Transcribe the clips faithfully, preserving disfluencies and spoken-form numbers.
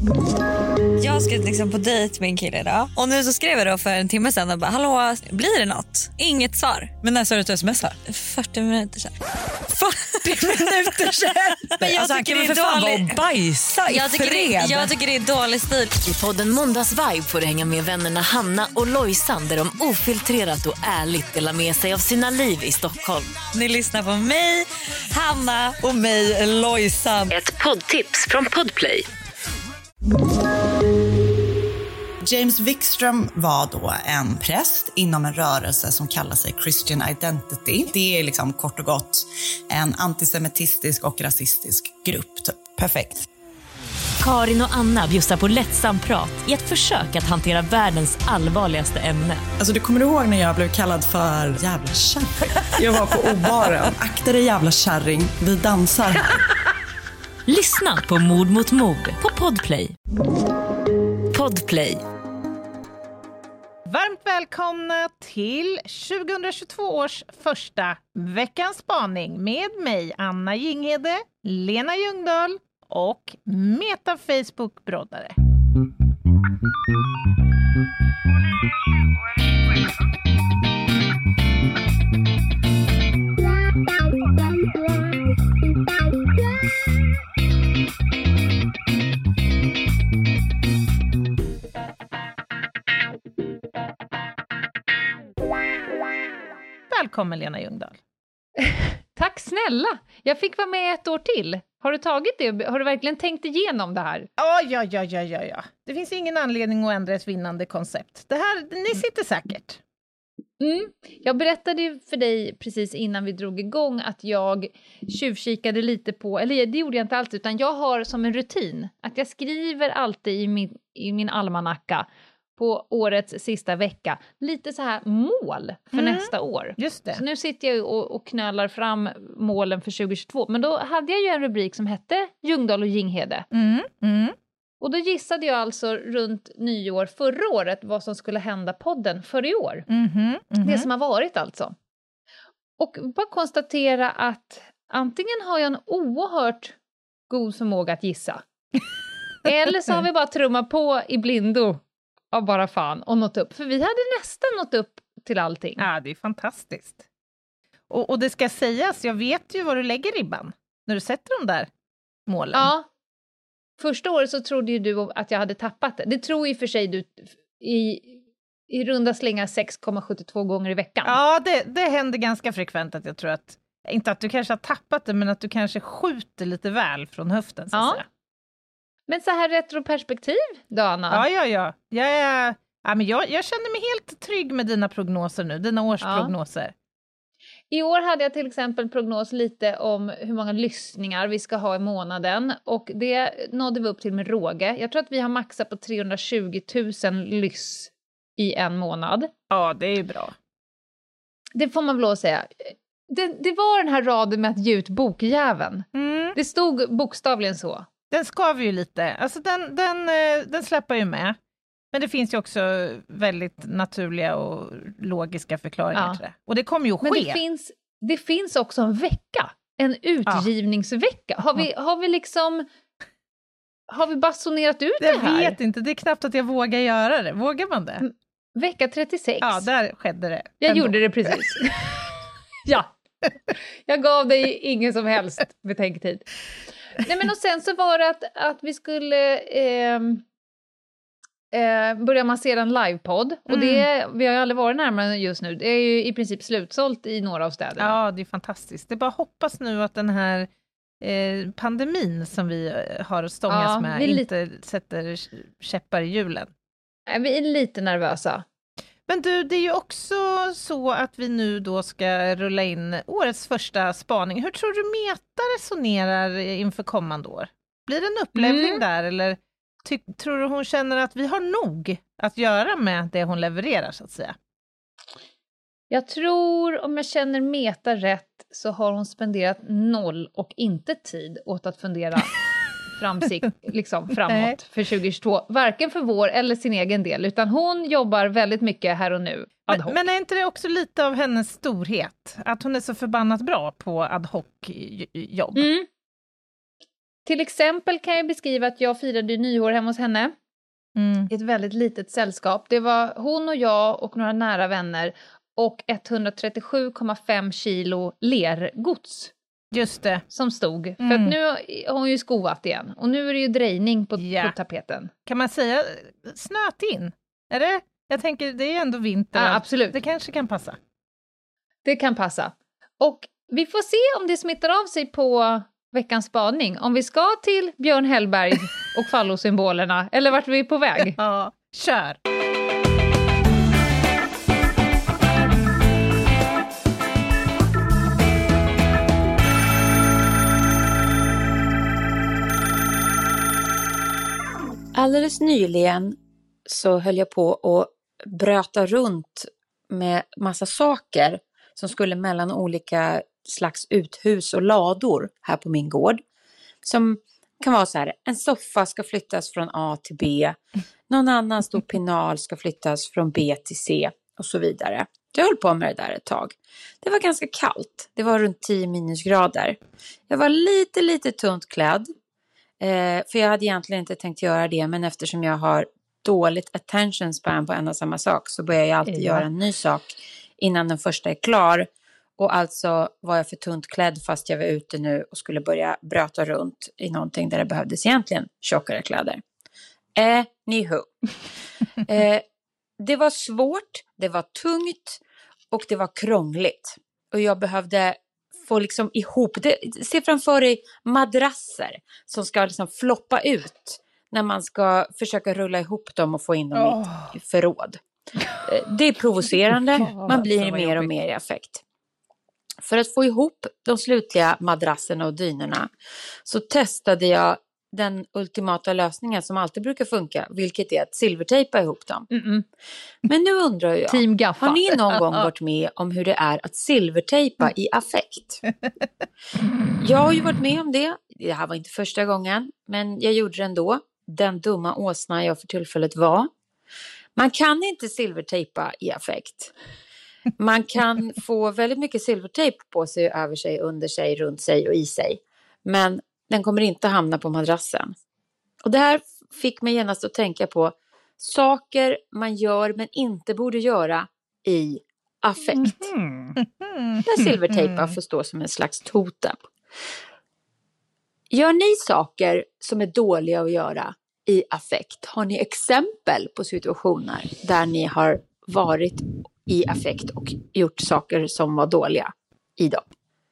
Jag ska liksom på dejt med en kille idag. Och nu så skrev jag då för en timme sedan och bara, hallå, blir det något? Inget svar. Men när sa du att du smsar? fyrtio minuter sedan. fyrtio minuter sedan? Men jag alltså, han kan tycker väl det för är fan dålig- vara och bajsa i Jag tycker, fred. det, jag tycker det är dålig stil. I podden Måndagsvibe får du hänga med vännerna Hanna och Lojsan där de ofiltrerat och ärligt delar med sig av sina liv i Stockholm. Ni lyssnar på mig, Hanna. Och mig, Lojsan. Ett poddtips från Podplay. James Wikström var då en präst inom en rörelse som kallar sig Christian Identity. Det är liksom kort och gott en antisemitistisk och rasistisk grupp. Typ. Perfekt. Karin och Anna bjussar på lättsam prat i ett försök att hantera världens allvarligaste ämne. Alltså du kommer ihåg när jag blev kallad för jävla kärring? Jag var på obaren. Akta dig jävla kärring, vi dansar. Lyssna på Mord mot mord på Podplay. Podplay. Varmt välkomna till tjugohundratjugotvå års första veckans spaning med mig, Anna Jinghede, Lena Ljungdahl och Meta Facebook-broddare. Välkommen Lena Ljungdahl. Tack snälla. Jag fick vara med ett år till. Har du tagit det? Har du verkligen tänkt igenom det här? Ja, ja, ja, ja, ja, ja. Det finns ingen anledning att ändra ett vinnande koncept. Det här, ni sitter säkert. Mm. Jag berättade ju för dig precis innan vi drog igång att jag tjuvkikade lite på, eller det gjorde jag inte alltid, utan jag har som en rutin att jag skriver alltid i min, i min almanacka på årets sista vecka lite så här mål för Mm. nästa år. Just det. Så nu sitter jag och, och knölar fram målen för tjugohundratjugotvå, men då hade jag ju en rubrik som hette Ljungdahl och Jinghede. Mm, mm. Och då gissade jag alltså runt nyår förra året vad som skulle hända podden för i år. Mm-hmm, mm-hmm. Det som har varit alltså. Och bara konstatera att antingen har jag en oerhört god förmåga att gissa. Eller så har vi bara trummat på i blindo av bara fan och nått upp. För vi hade nästan nått upp till allting. Ja, det är fantastiskt. Och, och det ska sägas, jag vet ju var du lägger ribban när du sätter de där målen. Ja. Första året så trodde ju du att jag hade tappat det. Det tror ju för sig du i, i runda slängar sex komma sjuttiotvå gånger i veckan. Ja, det, det händer ganska frekvent att jag tror att, inte att du kanske har tappat det, men att du kanske skjuter lite väl från höften. Så att Ja. säga. Men så här retroperspektiv då, Anna? Ja, ja, ja. Jag, är, ja men jag, jag känner mig helt trygg med dina prognoser nu, dina årsprognoser. I år hade jag till exempel prognos lite om hur många lyssningar vi ska ha i månaden. Och det nådde vi upp till med råge. Jag tror att vi har maxat på trehundratjugo tusen lyss i en månad. Ja, det är ju bra. Det får man väl lov att säga. Det, det var den här raden med att ge ut bokjäveln. Mm. Det stod bokstavligen så. Den skaver ju lite. Alltså den, den, eh, den släpper ju med. Men det finns ju också väldigt naturliga och logiska förklaringar Ja. till det. Och det kommer ju att Men ske. det finns, det finns också en vecka. En utgivningsvecka. Har vi, har vi liksom... Har vi basunerat ut det Jag här? vet inte, det är knappt att jag vågar göra det. Vågar man det? Mm. Vecka trettiosex. Ja, där skedde det. Jag Ändå. gjorde det precis. Ja. Jag gav dig ingen som helst betänktid. Nej, men och sen så var det att, att vi skulle eh, eh, börja massera en livepodd. Och det, vi har ju aldrig varit närmare just nu. Det är ju i princip slutsålt i några av städerna. Ja, det är fantastiskt. Det är bara hoppas nu att den här eh, pandemin som vi eh, har stångats Ja, med vi är inte sätter käppar i hjulen. Nej, vi är lite nervösa. Men du, det är ju också så att vi nu då ska rulla in årets första spaning. Hur tror du Meta resonerar inför kommande år? Blir det en upplevning Mm. där eller ty- tror du hon känner att vi har nog att göra med det hon levererar så att säga? Jag tror, om jag känner Meta rätt, så har hon spenderat noll och inte tid åt att fundera framsikt, liksom, framåt Nej. för tjugohundratjugotvå. Varken för vår eller sin egen del, utan hon jobbar väldigt mycket här och nu. Ad hoc. Men, men är inte det också lite av hennes storhet? Att hon är så förbannat bra på ad hoc-jobb? Mm. Till exempel kan jag beskriva att jag firade nyår hemma hos henne. Mm. I ett väldigt litet sällskap. Det var hon och jag och några nära vänner. Och etthundratrettiosju komma fem kilo lergods. Just det. Som stod. Mm. För att nu har hon ju skovat igen. Och nu är det ju drejning på, Ja. på tapeten. Kan man säga snöt in? Är det? Jag tänker, det är ju ändå vinter. Ja, absolut. Det kanske kan passa. Det kan passa. Och vi får se om det smittar av sig på veckans spaning. Om vi ska till Björn Hellberg och fallosymbolerna. Eller vart vi är på väg. Ja, kör! Alldeles nyligen så höll jag på att bröta runt med massa saker som skulle mellan olika slags uthus och lador här på min gård. Som kan vara så här, en soffa ska flyttas från A till B, någon annan stor pinal ska flyttas från B till C och så vidare. Jag höll på med det där ett tag. Det var ganska kallt, det var runt tio minusgrader. Jag var lite, lite tunt klädd. Eh, för jag hade egentligen inte tänkt göra det, men eftersom jag har dåligt attention span på en och samma sak så börjar jag alltid Ja. göra en ny sak innan den första är klar. Och alltså var jag för tunt klädd fast jag var ute nu och skulle börja bröta runt i någonting där det behövdes egentligen tjockare kläder. Eh, nihu. eh, det var svårt, det var tungt och det var krångligt. Och jag behövde få liksom ihop det. Se framför dig madrasser som ska liksom floppa ut när man ska försöka rulla ihop dem och få in dem Oh. i ett förråd. Eh, Det är provocerande, man blir vad mer och jobbigt. mer i affekt. För att få ihop de slutliga madrasserna och dynorna så testade jag den ultimata lösningen som alltid brukar funka, vilket är att silvertejpa ihop dem. Mm-mm. Men nu undrar jag, Team Gaffa. har ni någon gång varit med om hur det är att silvertejpa i affekt? Jag har ju varit med om det. Det här var inte första gången, men jag gjorde det ändå. Den dumma åsna jag för tillfället var. Man kan inte silvertejpa i affekt. Man kan få väldigt mycket silvertejp på sig, över sig, under sig, runt sig och i sig. Men den kommer inte hamna på madrassen. Och det här fick mig genast att tänka på saker man gör men inte borde göra i affekt. Mm. Där silvertejpa får stå som en slags totem. Gör ni saker som är dåliga att göra i affekt? Har ni exempel på situationer där ni har varit i affekt och gjort saker som var dåliga i dem?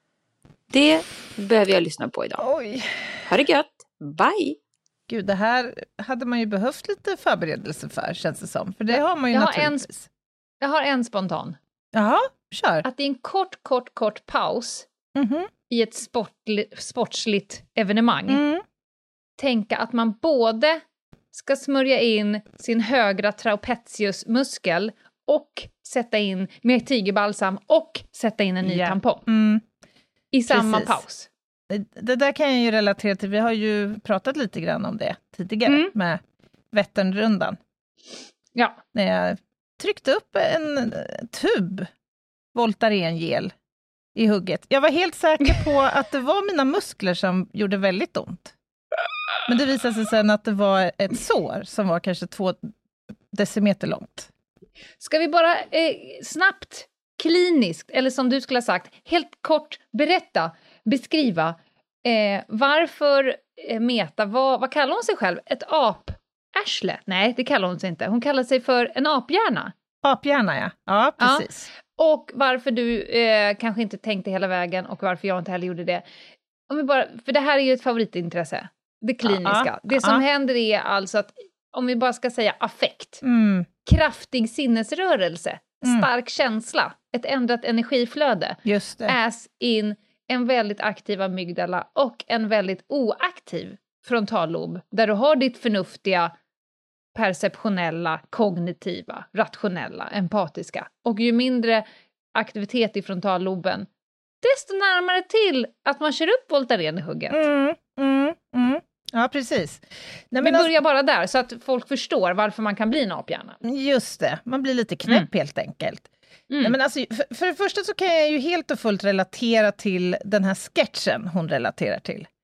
Det behöver jag lyssna på idag. Oj, Ha det gött. Bye! gud, det här hade man ju behövt lite förberedelse för, känns det som. För det har man ju Jag har en- naturligtvis. Jag har en spontan. Jaha, kör. Att i en kort, kort, kort paus Mhm. i ett sportli- sportsligt evenemang Mm. tänka att man både ska smörja in sin högra trapeziusmuskel och sätta in med tigerbalsam och sätta in en ny Ja. tampong Mm. i samma Precis. paus. Det- Det där kan jag ju relatera till. Vi har ju pratat lite grann om det tidigare Mm. med Vätternrundan. Ja, När jag tryckte upp en eh, tub Voltaren-gel i hugget. Jag var helt säker på att det var mina muskler som gjorde väldigt ont. Men det visade sig sen att det var ett sår som var kanske två decimeter långt. ska vi bara eh, snabbt, kliniskt, eller som du skulle ha sagt, helt kort berätta, beskriva eh, varför eh, Meta, vad, vad kallar hon sig själv? Ett ap-arsle? Nej, det kallar hon sig inte. Hon kallar sig för en aphjärna. Aphjärna, ja. Ja, precis. Och varför du eh, kanske inte tänkte hela vägen och varför jag inte heller gjorde det. Om vi bara, för det här är ju ett favoritintresse, det kliniska. Ja, det som ja. händer är alltså att, om vi bara ska säga affekt, Mm, kraftig sinnesrörelse, Mm. stark känsla, ett ändrat energiflöde, just det. as in en väldigt aktiv amygdala och en väldigt oaktiv frontallob, där du har ditt förnuftiga, perceptionella, kognitiva, rationella, empatiska. Och ju mindre aktivitet i frontalloben, desto närmare till att man kör upp Voltaren i hugget. Mm, mm, mm. Ja, precis. Nej, Vi men alltså, börjar bara där, så att folk förstår varför man kan bli en aphjärna. just det, man blir lite knäpp helt enkelt. Mm. Nej, men alltså, för, för det första så kan jag ju helt och fullt relatera till den här sketchen hon relaterar till.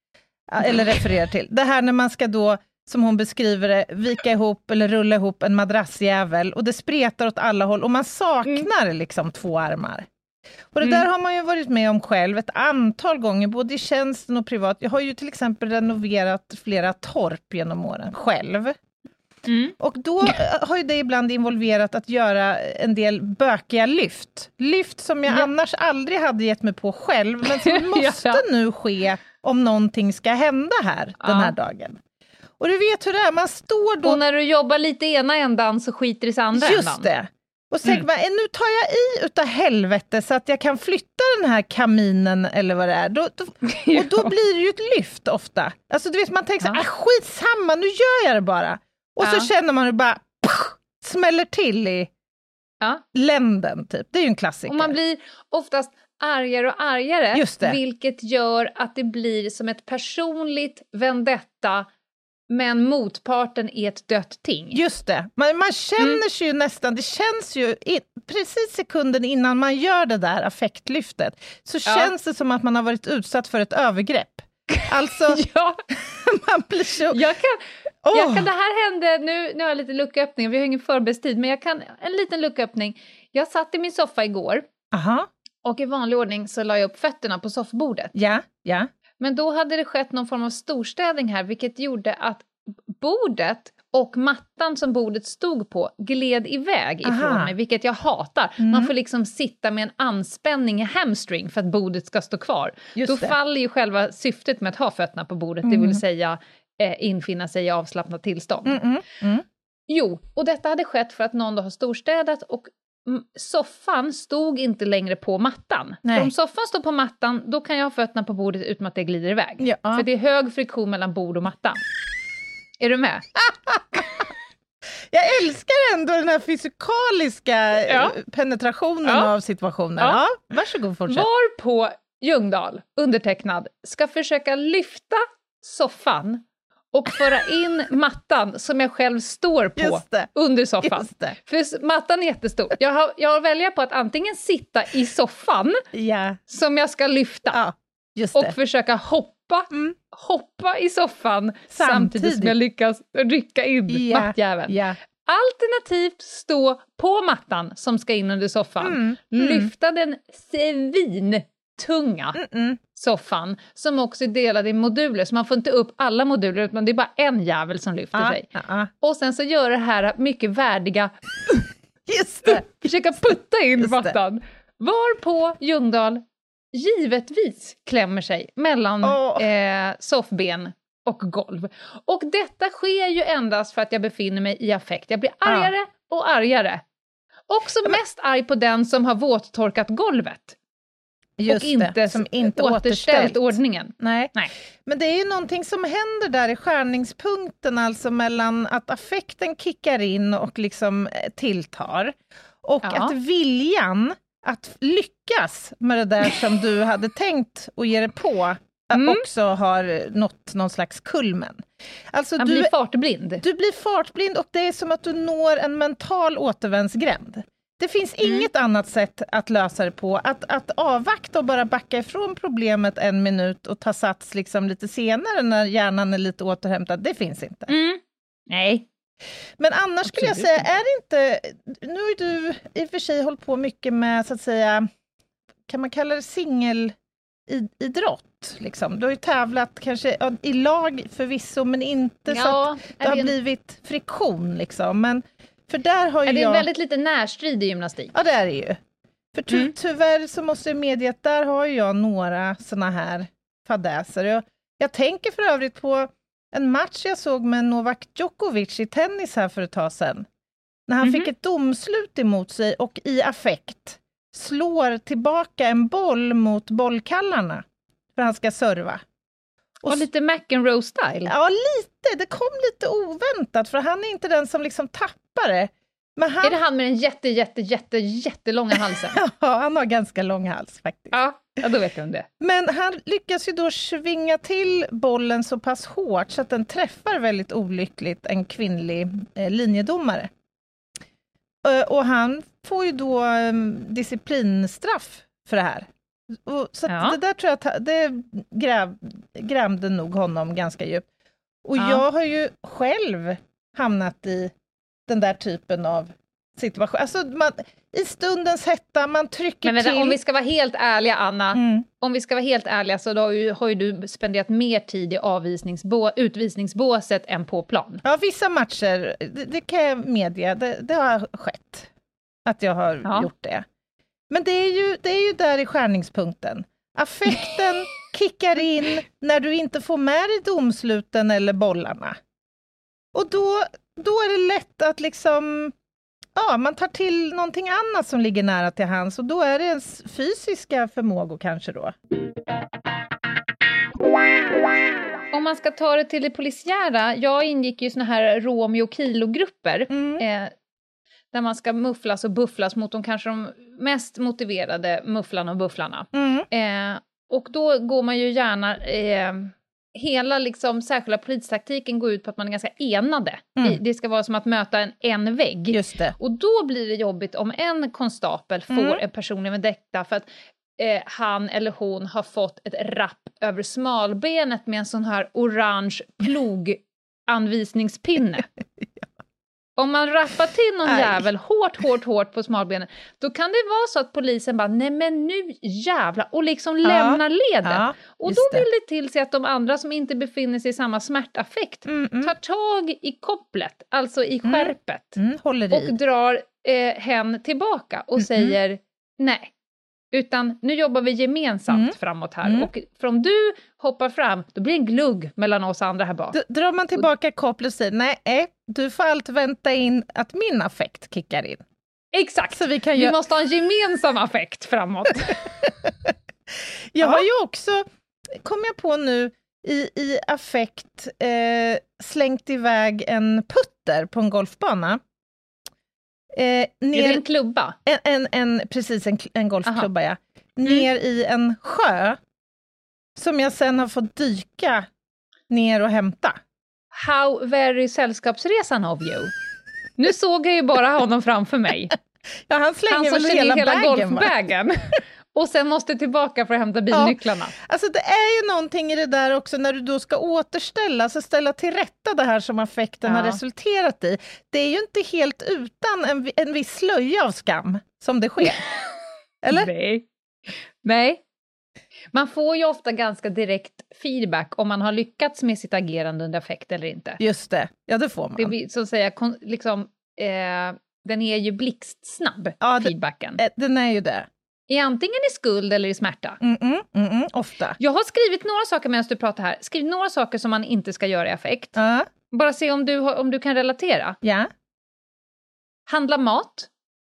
eller refererar till. Det här när man ska då, som hon beskriver det, vika ihop eller rulla ihop en madrassjävel och det spretar åt alla håll och man saknar mm. liksom två armar. Och det mm. där har man ju varit med om själv ett antal gånger, både i tjänsten och privat. Jag har ju till exempel renoverat flera torp genom åren själv. Mm. Och då har ju det ibland involverat att göra en del bökiga lyft. Lyft som jag ja. annars aldrig hade gett mig på själv, men som måste ja. nu ske om någonting ska hända här ja. den här dagen. Och du vet hur det är, man står då... Och när du jobbar lite ena ändan så skiter det i andra Just ändan. Just det. Och så tänker man, nu tar jag i utav helvete så att jag kan flytta den här kaminen eller vad det är. Då, då, och då blir det ju ett lyft ofta. Alltså du vet, man tänker så här, ja. skitsamma, nu gör jag det bara. Och ja. så känner man hur det bara pff, smäller till i ja. länden typ. Det är ju en klassiker. Och man blir oftast argare och argare. Just det. Vilket gör att det blir som ett personligt vendetta. Men motparten är ett dött ting. Just det. Man, man känner mm. sig ju nästan, det känns ju i, precis sekunden innan man gör det där affektlyftet. Så ja. känns det som att man har varit utsatt för ett övergrepp. Alltså, ja. man blir så... Jag kan, oh. jag kan, det här hände, nu, nu har jag lite lucköppning, vi har ingen förberedstid, men jag kan, en liten lucköppning. Jag satt i min soffa igår. Aha. Och i vanlig ordning så la jag upp fötterna på soffbordet. Ja, ja. Men då hade det skett någon form av storstädning här, vilket gjorde att bordet och mattan som bordet stod på gled iväg ifrån Aha. mig, vilket jag hatar. Mm. Man får liksom sitta med en anspänning i hamstring för att bordet ska stå kvar. Just då det. faller ju själva syftet med att ha fötterna på bordet, mm. det vill säga eh, infinna sig i avslappnat tillstånd. Mm, mm, mm. Jo, och detta hade skett för att någon då har storstädat och soffan stod inte längre på mattan. För om soffan står på mattan, då kan jag ha fötterna på bordet utan att det glider iväg. Ja. För det är hög friktion mellan bord och mattan. Är du med? Jag älskar ändå den här fysikaliska ja. penetrationen ja. av situationen. Ja. Ja, varsågod, fortsätt. Var på Ljungdahl, undertecknad, ska försöka lyfta soffan och föra in mattan som jag själv står på under soffan. För mattan är jättestor. Jag har, jag har välja på att antingen sitta i soffan ja. som jag ska lyfta ja, just och det. försöka hoppa, mm. hoppa i soffan samtidigt. samtidigt som jag lyckas rycka in ja. mattjäveln. Ja. Alternativt stå på mattan som ska in under soffan. Mm. Lyfta mm. den svin tunga Mm-mm. soffan som också är delad i moduler, så man får inte upp alla moduler utan det är bara en jävel som lyfter ah, sig. Ah, ah. Och sen så gör det här mycket värdiga just det. försöka putta in mattan. Var på Ljungdahl givetvis klämmer sig mellan oh. eh, soffben och golv. Och detta sker ju endast för att jag befinner mig i affekt. Jag blir argare ah. och argare. Också Men... mest arg på den som har våttorkat golvet. Just och inte, det, som inte återställt, återställt ordningen. Nej. Nej. Men det är ju någonting som händer där i skärningspunkten, alltså mellan att affekten kickar in och liksom tilltar och ja. att viljan att lyckas med det där som du hade tänkt och ge dig på mm. också har nått någon slags kulmen. Alltså Man du blir fartblind. Du blir fartblind och det är som att du når en mental återvändsgränd. Det finns mm. inget annat sätt att lösa det på. Att, att avvakta och bara backa ifrån problemet en minut och ta sats liksom lite senare när hjärnan är lite återhämtad, det finns inte. Mm. Nej. Men annars skulle jag säga, är det inte... Nu har du i och för sig hållit på mycket med, så att säga, kan man kalla det singelidrott? Liksom. Du har ju tävlat kanske ja, i lag förvisso, men inte ja, så att det har en... blivit friktion. Liksom. Men för där har ju är det jag... är väldigt lite närstridig gymnastik. Ja, det är det ju. För ty- mm. tyvärr så måste jag medge att där har jag några såna här fadäser. Jag, jag tänker för övrigt på en match jag såg med Novak Djokovic i tennis här för ett tag sedan. När han mm-hmm. fick ett domslut emot sig och i affekt slår tillbaka en boll mot bollkallarna för han ska serva. Och, och lite McEnroe-style. Ja, lite. Det kom lite oväntat för han är inte den som liksom tappar det. Men han... Är det han med den jätte, jätte, jätte, jättelånga halsen? Ja, han har ganska lång hals faktiskt. Ja, ja, då vet jag om det. Men han lyckas ju då svinga till bollen så pass hårt så att den träffar väldigt olyckligt en kvinnlig eh, linjedomare. Uh, och han får ju då um, disciplinstraff för det här. Och, så Ja. det där tror jag att det gräv, grämde nog honom ganska djupt. Och Ja. jag har ju själv hamnat i den där typen av situation. Alltså man, i stundens hetta, man trycker Men vänta, till. om vi ska vara helt ärliga, Anna, Mm. om vi ska vara helt ärliga så då har ju, har ju du spenderat mer tid i avvisningsbå, utvisningsbåset än på plan. Ja, vissa matcher, det, det kan jag medge, det, det har skett att jag har Ja. gjort det. Men det är, ju, det är ju där i skärningspunkten. Affekten kickar in när du inte får med dig domsluten eller bollarna. Och då, då är det lätt att liksom, ja, man tar till någonting annat som ligger nära till hands och då är det ens fysiska förmågor kanske då. Om man ska ta det till det polisiära, jag ingick ju såna här Romeo och Kilo-grupper Mm. eh, där man ska mufflas och bufflas mot de kanske de mest motiverade mufflarna och bufflarna. Mm. Eh, och då går man ju gärna, eh, hela liksom särskilda polistaktiken går ut på att man är ganska enade. Mm. I, det ska vara som att möta en, en vägg. Just det. Och då blir det jobbigt om en konstapel får Mm. en personlig vendetta för att eh, han eller hon har fått ett rapp över smalbenet med en sån här orange ploganvisningspinne. Om man rappar till någon Aj. jävel hårt, hårt, hårt på smalbenet, då kan det vara så att polisen bara, nej men nu jävla och liksom Ja. lämnar leden. Ja, och just då det. vill det till sig att de andra som inte befinner sig i samma smärtaffekt Mm, mm. tar tag i kopplet, alltså i Mm. skärpet, Mm, håller i. och drar eh, hen tillbaka och Mm, säger nej. Utan nu jobbar vi gemensamt Mm. framåt här. Mm. Och från du hoppar fram, då blir det en glugg mellan oss andra här bak. D- drar man tillbaka kopplet och säger nej, eh, du får allt vänta in att min affekt kickar in. Exakt! Så vi kan Vi göra... måste ha en gemensam affekt framåt. Jag Ja. har ju också, kom jag på nu, i, i affekt eh, slängt iväg en putter på en golfbana. Eh, Är det ner, en klubba? en, en, en, precis, en, en golfklubba, ja. Mm. Ner i en sjö som jag sen har fått dyka ner och hämta. How very sällskapsresan of you. Nu såg jag ju bara honom framför mig. Ja, han slänger Han som väl kör hela, hela, hela bagen, va? golfbägen. Och sen måste tillbaka för att hämta bilnycklarna. Alltså det är ju någonting i det där också när du då ska återställa, så ställa till rätta det här som affekten Ja. har resulterat i. Det är ju inte helt utan en, en viss slöja av skam som det sker. Eller? Nej. Nej. Man får ju ofta ganska direkt feedback om man har lyckats med sitt agerande under affekt eller inte. Just det, ja det får man. Det blir, så att säga, kon, liksom, eh, den är ju blixtsnabb, Ja, det- feedbacken. Eh, Den är ju det. I antingen i skuld eller i smärta. Mm -mm, mm -mm, ofta. Jag har skrivit några saker medan du pratar här. Skrivit några saker som man inte ska göra i affekt. Ja, Bara se om du, har- om du kan relatera. ja. Handla mat.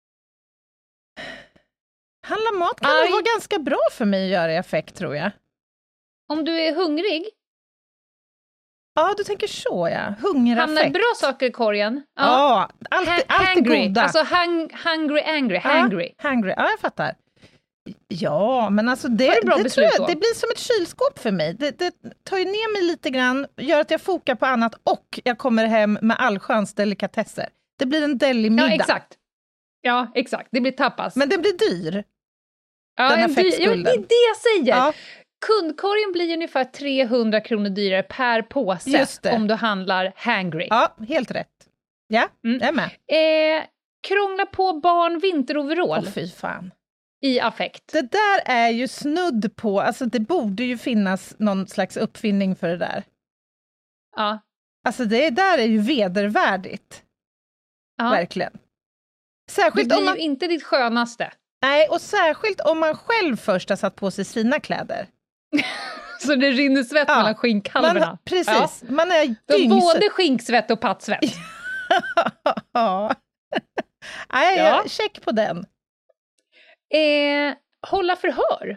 Handla mat kan Aj. nog vara ganska bra för mig att göra i affekt, tror jag. Om du är hungrig, Ja, du tänker så, ja. Hungeraffekt. hamnar bra saker i korgen. Ja, allt, Ha- allt är hangry. goda. Alltså hung, hungry, angry, hangry. Ja, hungry. Ja, jag fattar. Ja, men alltså det, Var det bra det, beslut tror jag, då? det blir som ett kylskåp för mig. Det, det tar ju ner mig lite grann, gör att jag fokar på annat och jag kommer hem med allsköns delikatesser. Det blir en deli-middag. Ja, exakt. Ja, exakt. Det blir tapas. Men det blir dyr. ja, den en dy- affektskulden. ja, det är det jag säger. Ja, Kundkorgen blir ungefär trehundra kronor dyrare per påse Just det. om du handlar hangry. ja, helt rätt. Ja, Mm. jag är med. Eh, krångla på barn vinteroverall Åh, fy fan. i affekt. Det där är ju snudd på, alltså det borde ju finnas någon slags uppfinning för det där. Ja. Alltså det där är ju vedervärdigt. Ja. Verkligen. Det Särskilt blir om man, ju inte ditt skönaste. nej, och särskilt om man själv först har satt på sig sina kläder. Så det rinner svett Ja. mellan skinkhalvorna. Man, precis, man är Ja. dyngsvett. Både skinksvett och pattsvett. Ja. Nej, Ja. jag- check på den. Eh, hålla förhör.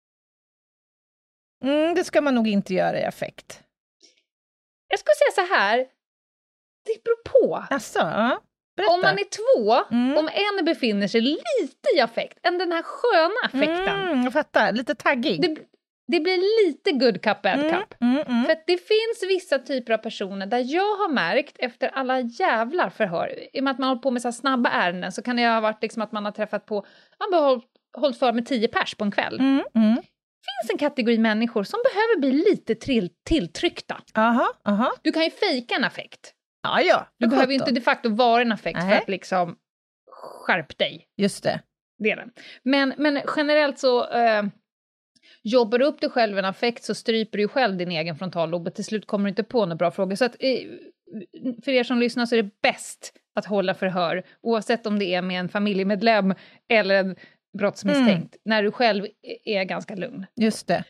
Mm, det ska man nog inte göra i affekt. Jag skulle säga så här. Det beror på. Alltså, ja. Berätta. Om man är två, Mm. om en befinner sig lite i affekt, än den här sköna affekten. Mm, jag fattar, lite taggig. Det, det blir lite good cup, bad Mm, cup. mm, mm. För att det finns vissa typer av personer där jag har märkt efter alla jävlar förhör, i och med att man håller på med så här snabba ärenden, så kan det ha varit liksom att man har träffat på, man har hållit för med tio pers på en kväll. Mm, mm. Det finns en kategori människor som behöver bli lite trill, tilltryckta. Aha, aha. Du kan ju fejka en affekt. Ja, ja. Du behöver ju inte de facto vara en affekt Nej. för att liksom skärp dig. Just det. Det är det. Men, men generellt så eh, jobbar du upp dig själv en affekt så stryper du ju själv din egen frontallob och till slut kommer du inte på några bra frågor. Så att, eh, för er som lyssnar så är det bäst att hålla förhör oavsett om det är med en familjemedlem eller en brottsmisstänkt, mm. när du själv är ganska lugn. Just det.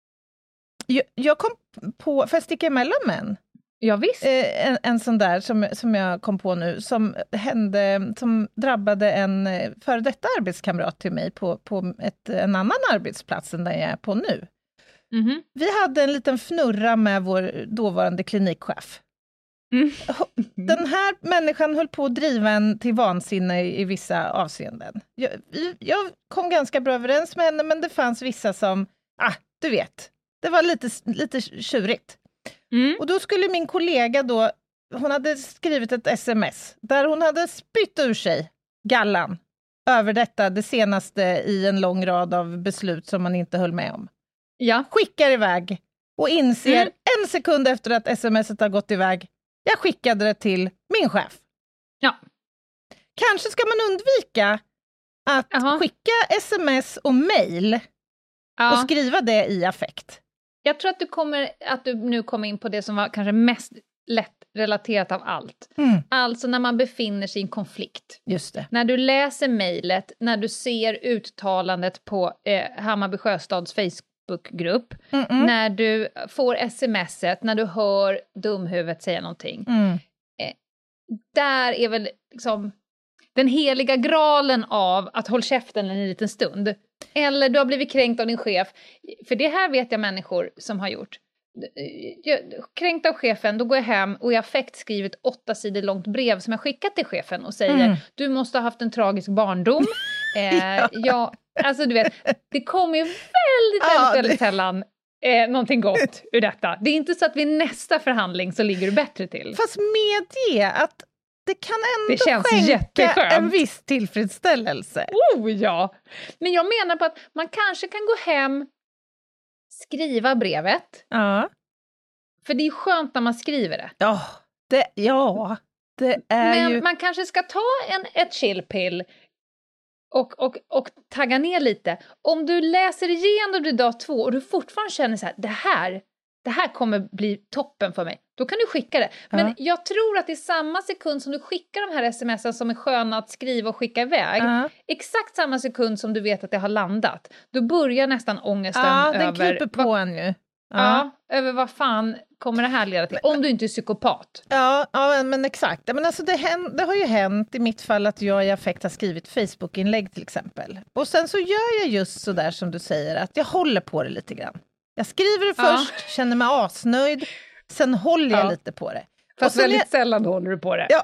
Jag, jag kom på, får jag sticka emellan med en? Ja, visst. Eh, en, en sån där som, som jag kom på nu, som hände, som drabbade en före detta arbetskamrat till mig på, på ett, en annan arbetsplats än där jag är på nu. Mm-hmm. Vi hade en liten fnurra med vår dåvarande klinikchef. Mm. Den här människan höll på att driva en till vansinne i, i vissa avseenden. Jag, jag kom ganska bra överens med henne, men det fanns vissa som, ah, du vet, det var lite, lite tjurigt. Mm. Och då skulle min kollega då, hon hade skrivit ett sms där hon hade spytt ur sig gallan över detta, det senaste i en lång rad av beslut som man inte höll med om. Ja. Skickar iväg och inser Mm. en sekund efter att smset har gått iväg, jag skickade det till min chef. Ja. Kanske ska man undvika att Aha. skicka sms och mejl Ja. och skriva det i affekt. Jag tror att du, kommer, att du nu kommer in på det som var kanske mest lätt relaterat av allt. Mm. Alltså när man befinner sig i en konflikt. Just det. När du läser mejlet, när du ser uttalandet på eh, Hammarby Sjöstads Facebookgrupp, Mm-mm. när du får smset, när du hör dumhuvudet säga någonting. Mm. Eh, där är väl liksom den heliga graalen av att håll käften en liten stund. Eller du har blivit kränkt av din chef. För det här vet jag människor som har gjort. Jag, kränkt av chefen, då går jag hem och i affekt skriver ett åtta sidor långt brev som jag skickat till chefen och säger Mm. du måste ha haft en tragisk barndom. eh, ja, alltså du vet, det kommer ju väldigt, väldigt, Ja, väldigt det- sällan eh, någonting gott ur detta. Det är inte så att vid nästa förhandling så ligger du bättre till. Fast med det att det kan ändå Det känns skänka jätteskönt. en viss tillfredsställelse. Oh ja! Men jag menar på att man kanske kan gå hem, skriva brevet. Ja. För det är skönt när man skriver det. Ja, det, ja, det är Men ju... man kanske ska ta en, ett chillpill och, och, och tagga ner lite. Om du läser igenom det dag två och du fortfarande känner så här, det här, det här kommer bli toppen för mig. Då kan du skicka det. Men Ja. jag tror att i samma sekund som du skickar de här sms'en som är sköna att skriva och skicka iväg, Ja. exakt samma sekund som du vet att det har landat, då börjar nästan ångesten Ja, den över... kryper på en ju. Ja, över vad fan kommer det här leda till? Om du inte är psykopat. Ja, ja, men exakt. Men alltså det, hän, det har ju hänt i mitt fall att jag i affekt har skrivit Facebook-inlägg till exempel. Och sen så gör jag just så där som du säger, att jag håller på det lite grann. Jag skriver det Ja. först, känner mig asnöjd, sen håller jag Ja. lite på det. Fast sen väldigt jag- sällan håller du på det. Ja,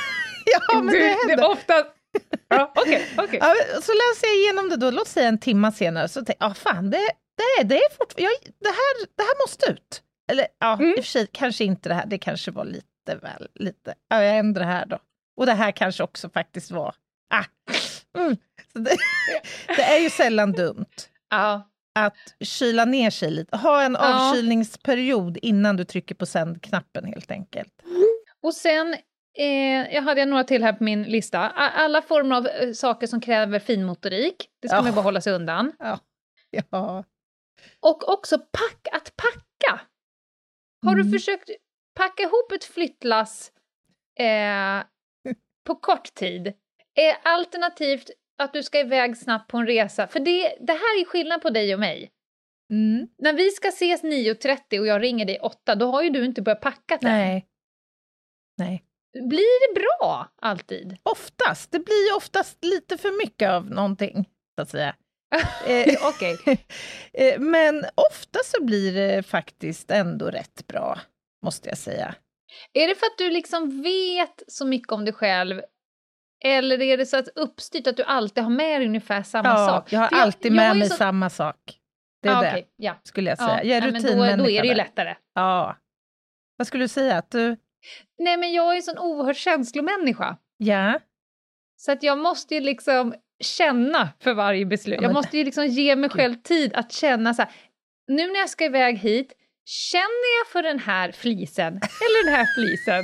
ja men du, det det händer. är ofta... Ja, okej, okej. Ja, så läser jag igenom det då, låt säga en timma senare, så tänker jag, ah, fan, det, det, det är fort, jag, det, här, det här måste ut. Eller ja, Mm. i och för sig, kanske inte det här, det kanske var lite väl, lite, ja, jag ändrar det här då. Och det här kanske också faktiskt var, ah, mm. så det, det är ju sällan dumt Ja. att kyla ner sig lite, ha en Ja. avkylningsperiod innan du trycker på sändknappen helt enkelt. Och sen, eh, jag hade några till här på min lista. A- Alla former av eh, saker som kräver finmotorik, det ska Ja. man ju bara hålla sig undan. Ja. Och också pack, att packa. Har Mm. du försökt packa ihop ett flyttlass eh, på kort tid? Eh, alternativt att du ska iväg snabbt på en resa. För det, det här är skillnad på dig och mig. Mm. När vi ska ses nio trettio och jag ringer dig åtta, då har ju du inte börjat packa än. Nej. Nej. Blir det bra alltid? Oftast. Det blir ju oftast lite för mycket av någonting, så att säga. eh, Okej. eh, men ofta så blir det faktiskt ändå rätt bra, måste jag säga. Är det för att du liksom vet så mycket om dig själv? Eller är det så att uppstyrt att du alltid har med dig ungefär samma Ja, sak? jag har För alltid jag med är mig så... samma sak. Det är ah, det, okej, ja. skulle jag Ja, säga. Jag är nej, men då, rutinmänniska då är det ju där. lättare. Ja. Vad skulle du säga? Att du... Nej, men jag är en sån oerhört känslomänniska. Ja. Så att jag måste ju liksom känna för varje beslut. Jag måste ju liksom ge mig själv tid att känna så här, nu när jag ska iväg hit, känner jag för den här flisen eller den här flisen?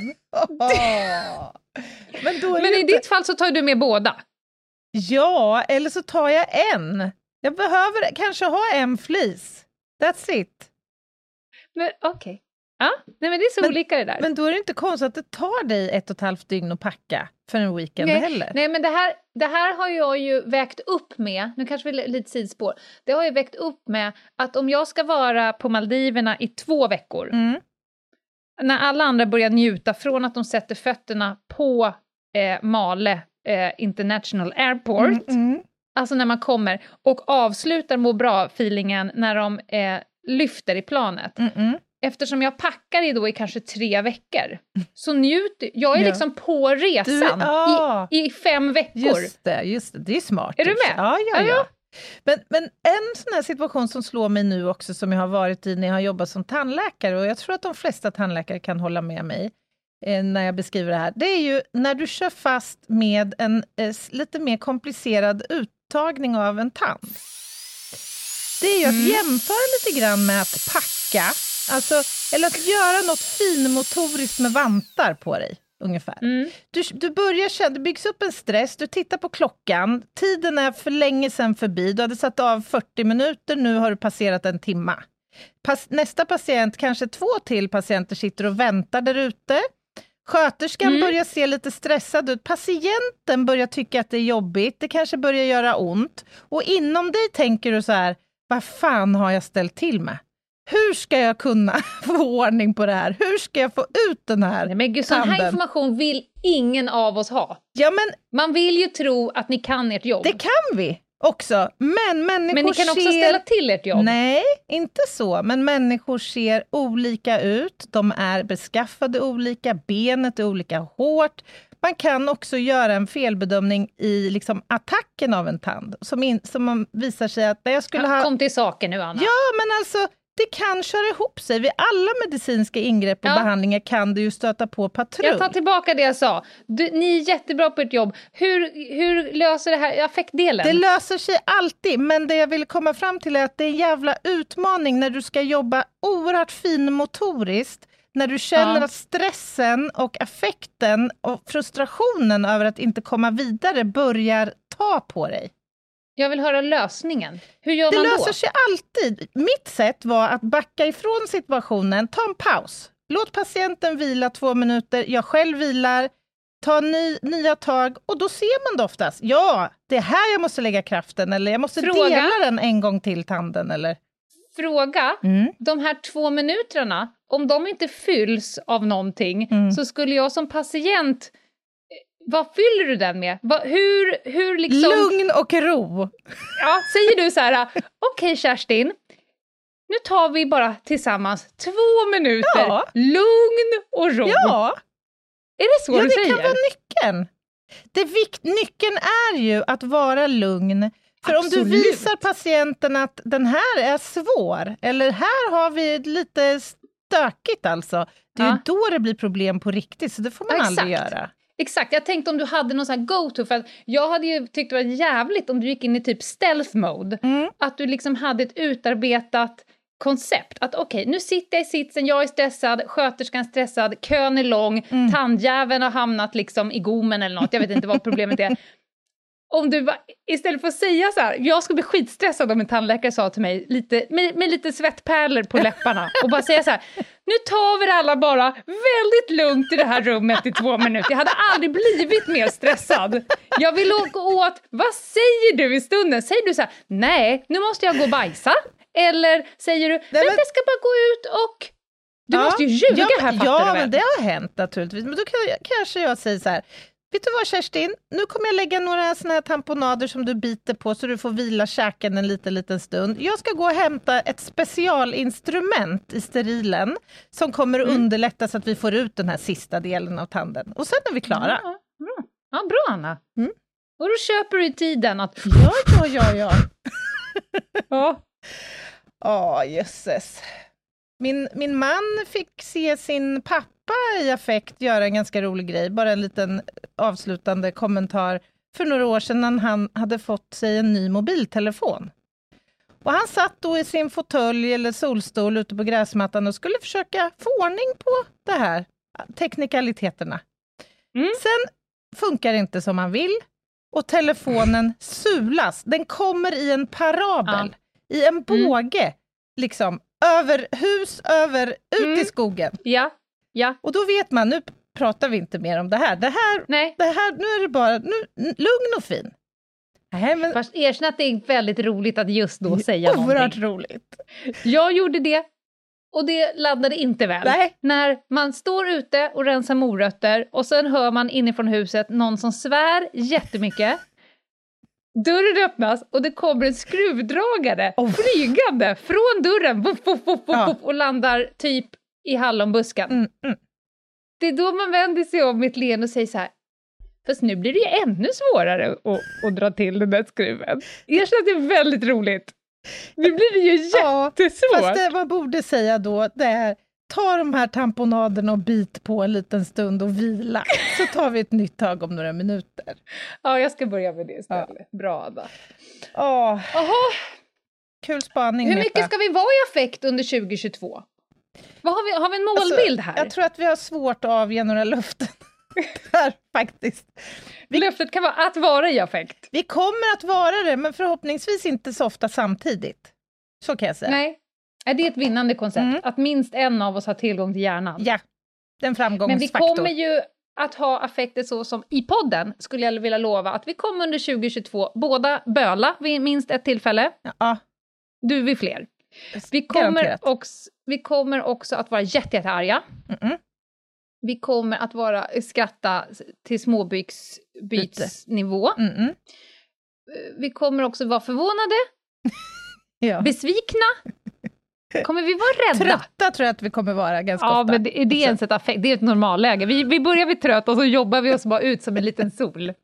Oh. Men, då är Men i inte... ditt fall så tar du med båda. Ja, eller så tar jag en. Jag behöver kanske ha en flis. That's it. Men okej. Okay. Ja, nej men det är så men, olika det där. Men då är det inte konstigt att det tar dig ett och ett halvt dygn att packa för en weekend nej, heller. Nej, men det här, det här har jag ju vägt upp med, nu kanske vi är lite sidspår, det har jag vägt upp med att om jag ska vara på Maldiverna i två veckor, mm. när alla andra börjar njuta från att de sätter fötterna på eh, Male eh, International Airport, mm, mm. alltså när man kommer, och avslutar må bra-feelingen när de eh, lyfter i planet. Mm, mm. Eftersom jag packar i då i kanske tre veckor, så njuter jag. är ja. liksom på resan du, ja. i, i fem veckor. Just det, just det, det är smart. Är du med? Ja, ja, ja. ja. Men, men en sån här situation som slår mig nu också, som jag har varit i när jag har jobbat som tandläkare, och jag tror att de flesta tandläkare kan hålla med mig eh, när jag beskriver det här, det är ju när du kör fast med en eh, lite mer komplicerad uttagning av en tand. Det är ju att mm. jämföra lite grann med att packa. Alltså, eller att göra något finmotoriskt med vantar på dig, ungefär. Mm. Du, du börjar känna, det byggs upp en stress, du tittar på klockan, tiden är för länge sedan förbi, du hade satt av fyrtio minuter, nu har du passerat en timma. Pas, nästa patient, kanske två till patienter sitter och väntar där ute. Sköterskan mm. börjar se lite stressad ut, patienten börjar tycka att det är jobbigt, det kanske börjar göra ont. Och inom dig tänker du så här, vad fan har jag ställt till med? Hur ska jag kunna få ordning på det här? Hur ska jag få ut den här Nej, men gud, sån här information vill ingen av oss ha. Ja, men, man vill ju tro att ni kan ert jobb. Det kan vi också. Men människor Men ni kan också ser... ställa till ert jobb. Nej, inte så. Men människor ser olika ut. De är beskaffade olika. Benet är olika hårt. Man kan också göra en felbedömning i liksom attacken av en tand. Som, in, som visar sig att jag skulle ha... Kom till saken nu, Anna. Ja, men alltså... Det kan köra ihop sig. Vid alla medicinska ingrepp och ja. behandlingar kan du ju stöta på patrull. Jag tar tillbaka det jag sa. Du, ni är jättebra på ert jobb. Hur, hur löser det här affektdelen? Det löser sig alltid, men det jag vill komma fram till är att det är en jävla utmaning när du ska jobba oerhört finmotoriskt. När du känner ja. att stressen och affekten och frustrationen över att inte komma vidare börjar ta på dig. Jag vill höra lösningen. Hur gör det man då? Det löser sig alltid. Mitt sätt var att backa ifrån situationen. Ta en paus. Låt patienten vila två minuter. Jag själv vilar. Ta ny, nya tag. Och då ser man det oftast. Ja, det är här jag måste lägga kraften. Eller jag måste Fråga. dela den en gång till tanden. Eller... Fråga. Mm. De här två minuterna, om de inte fylls av någonting, mm. så skulle jag som patient... Vad fyller du den med? Va, hur, hur liksom... Lugn och ro. Ja, säger du så här, okej okay, Kerstin, nu tar vi bara tillsammans två minuter ja. lugn och ro. Ja. Är det så ja, du det säger? Det kan vara nyckeln. Det vikt, nyckeln är ju att vara lugn. För Absolut. om du visar patienten att den här är svår, eller här har vi lite stökigt alltså, det är ja. ju då det blir problem på riktigt, så det får man ja, aldrig göra. Exakt, jag tänkte om du hade någon sån här go-to, för att jag hade ju tyckt det var jävligt om du gick in i typ stealth mode. Mm. Att du liksom hade ett utarbetat koncept. Att okej, okay, nu sitter jag i sitsen, jag är stressad, sköterskan stressad, kön är lång, mm. tandjäveln har hamnat liksom i gommen eller något, jag vet inte vad problemet är. Om du bara, istället för att säga så här, jag skulle bli skitstressad om en tandläkare sa till mig lite, med, med lite svettpärlor på läpparna och bara säga så här, nu tar vi det alla bara väldigt lugnt i det här rummet i två minuter. Jag hade aldrig blivit mer stressad. Jag vill åka åt, vad säger du i stunden? Säger du så här, nej, nu måste jag gå och bajsa? Eller säger du, nej, men jag ska bara gå ut och... Du ja, måste ju ljuga ja, här, fattar ja, du väl? Ja, men det har hänt naturligtvis. Men då kan jag, kanske jag säger så här, vet du vad Kerstin, nu kommer jag lägga några såna här tamponader som du biter på så du får vila käken en liten, liten stund. Jag ska gå och hämta ett specialinstrument i sterilen som kommer att mm. underlätta så att vi får ut den här sista delen av tanden. Och sen är vi klara. Ja, bra, ja, bra Anna. Mm. Och då köper du i tiden att... Ja, ja, ja, ja. Ja. Åh, oh, jösses. Min, min man fick se sin pappa i affekt göra en ganska rolig grej. Bara en liten avslutande kommentar. för några år sedan när han hade fått sig en ny mobiltelefon. Och han satt då i sin fåtölj eller solstol ute på gräsmattan och skulle försöka få ordning på det här, teknikaliteterna. Mm. Sen funkar det inte som man vill och telefonen sulas. Den kommer i en parabel, ja. i en båge, mm. liksom över hus, över, ut mm. i skogen. Ja, ja. Och då vet man, nu pratar vi inte mer om det här. Det här, Nej. Det här nu är det bara nu, lugn och fin. Nej, men... Fast erkänn att det är väldigt roligt att just då säga oerhört någonting. roligt. Jag gjorde det och det laddade inte väl. Nej. När man står ute och rensar morötter och sen hör man inifrån huset någon som svär jättemycket. Dörren öppnas och det kommer en skruvdragare oh. flygande från dörren vuff, vuff, vuff, ja. vuff, och landar typ i hallonbuskan. Mm, mm. Det är då man vänder sig om mitt len och säger så här: fast nu blir det ju ännu svårare att, att dra till den där skruven. Erkänn att det är väldigt roligt. Nu blir det ju jättesvårt. Ja, fast det man borde säga då, det är ta de här tamponaderna och bit på en liten stund och vila. Så tar vi ett nytt tag om några minuter. Ja, jag ska börja med det istället. Ja. Bra, Ada. Åh, Jaha. Kul spaning, Hur mycket Meta. ska vi vara i affekt under tjugo tjugotvå? Vad har, vi, har vi en målbild här? Alltså, jag tror att vi har svårt att avge några löften. Där, faktiskt. Vi, Löftet kan vara att vara i affekt. vi kommer att vara det, men förhoppningsvis inte så ofta samtidigt. Så kan jag säga. Nej, är det ett vinnande koncept? Mm. Att minst en av oss har tillgång till hjärnan. Ja, den Men framgångsfaktor. vi kommer ju att ha affekter så som i podden, skulle jag vilja lova, att vi kommer under tjugo tjugotvå båda böla vid minst ett tillfälle. Ja, Du vid fler. Vi kommer, garanterat. också, vi kommer också att vara jätte, jätte arga. Mm-mm. Vi kommer att vara skratta till småbyxbytsnivå. Mm-mm. Vi kommer också vara förvånade, Ja. besvikna. Kommer vi vara rädda? Trötta tror jag att vi kommer vara ganska Ja, ofta. men det, är det ens ett affekt? Det är ett normalläge. Vi, vi börjar vid trött och så jobbar vi oss bara ut som en liten sol.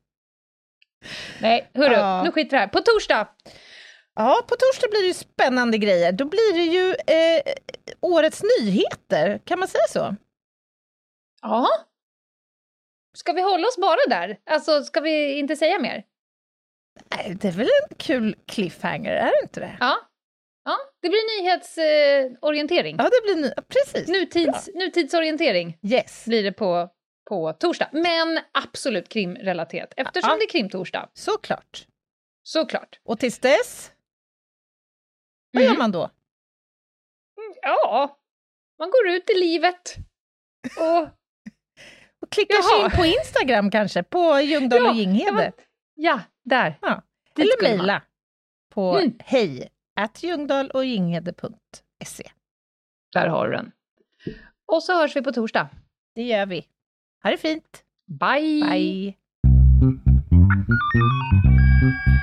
Nej, hörru, Ja. nu skiter det här. På torsdag! Ja, på torsdag blir det ju spännande grejer. Då blir det ju eh, årets nyheter, kan man säga så? Ja. Ska vi hålla oss bara där? Alltså, ska vi inte säga mer? Nej, det är väl en kul cliffhanger, är det inte det? Ja. Ja, det blir nyhetsorientering. Ja, det blir ny... Precis. Nutids, nutidsorientering Yes. blir det på, på torsdag. Men absolut krimrelaterat, eftersom Ja. det är krimtorsdag. Såklart. Såklart. Och tills dess, vad Mm. gör man då? Ja, man går ut i livet och... Och klickar sig Jaha. in på Instagram kanske, på Ljungdahl Ja, och Ginghede. Ja, där. Ja. Dit Eller skulle man. mejla på Mm. hej at ljungdahl och ginghede punkt se. Där har du den. Och så hörs vi på torsdag. Det gör vi. Ha det fint. Bye! Bye.